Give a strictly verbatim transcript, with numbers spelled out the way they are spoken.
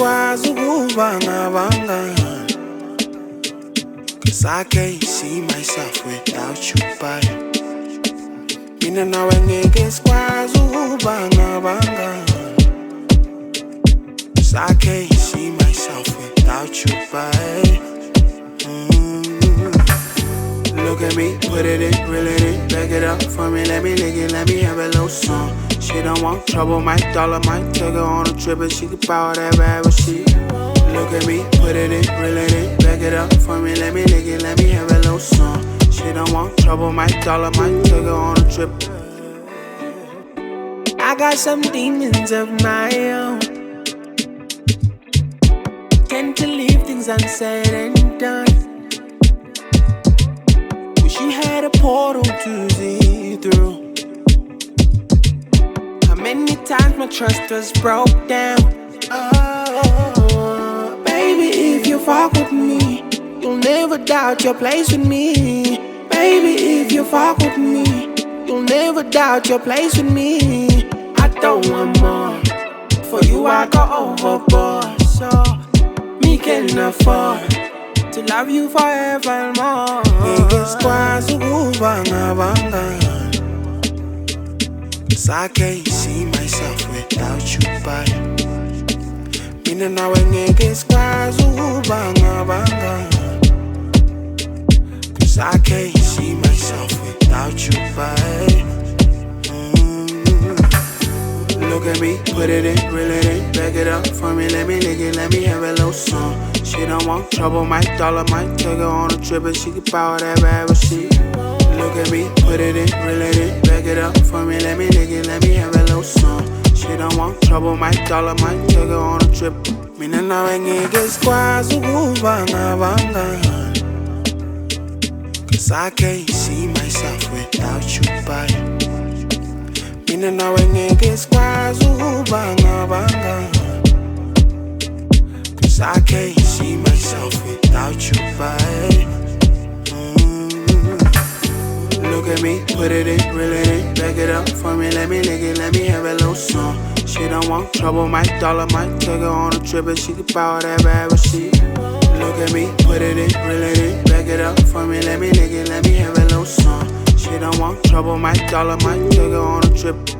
sikwazi ukuba ngabangani, 'cause I can't see myself without you, but mina nawe ngeke sikwazi ukuba ngabangani, 'cause I can't see myself without you, but look at me, put it in, reel it in, back it up for me, let me lick it, let me have a little song. She don't want trouble, my dollar might take her on a trip and she could power that bad, but she look at me, put it in, reel it in, back it up for me, let me lick it, let me have a little song. She don't want trouble, my dollar might take her on a trip. I got some demons of my own, tend to leave things unsaid and done. You had a portal to see through. How many times my trust was broke down? Oh, baby, if you fuck with me, you'll never doubt your place with me. Baby, if you fuck with me, you'll never doubt your place with me. I don't want more. For you, I go overboard. So, me can afford to love you forevermore. Ngeke sikwazi ukuba ngabangani, 'cause I can't see myself without you, but mina nawe ngeke sikwazi ukuba ngabangani, 'cause I can't see myself without you, but look at me, put it in, reel it in, back it up for me, let me lick it, let me have a little song. She don't want trouble, my dollar might take her on a trip and she could power that bad, but she look at me, put it in, reel it in, back it up for me, let me lick it, let me have a little song. She don't want trouble, my dollar might take her on a trip. Mina nawe ngeke sikwazi ukuba ngabangani, 'cause I can't see myself without you, but mina nawe ngeke sikwazi ukuba ngabangani, 'cause I can't see myself without you, but look at me, put it in, reel it in, back it up for me, let me lick it, let me have a little song. She don't want trouble, my dollar might take her on a trip and she could power that bad, but she look at me, put it in, reel it in, back it up for me, let me lick it, let me have a little song. She don't want trouble, my dollar might take her on a trip.